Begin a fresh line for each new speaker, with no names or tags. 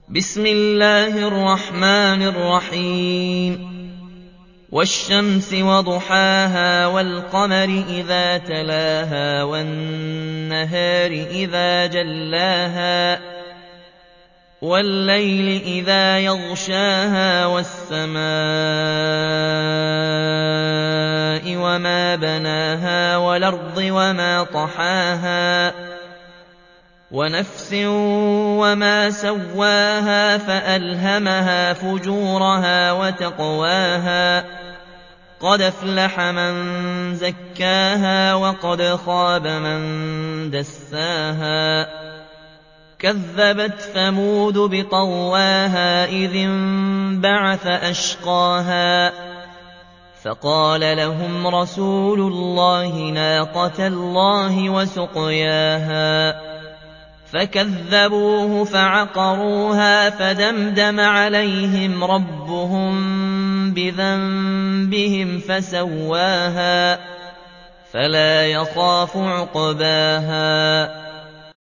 بسم الله الرحمن الرحيم والشمس وضحاها والقمر إذا تلاها والنهار إذا جلاها والليل إذا يغشاها والسماء وما بناها والأرض وما طحاها ونفس وما سواها فألهمها فجورها وتقواها قد أفلح من زكاها وقد خاب من دساها كذبت ثمود بطغواها إذ انبعث أشقاها فقال لهم رسول الله ناقة الله وسقياها فكذبوه فعقروها فدمدم عليهم ربهم بذنبهم فسواها فلا يخاف عقباها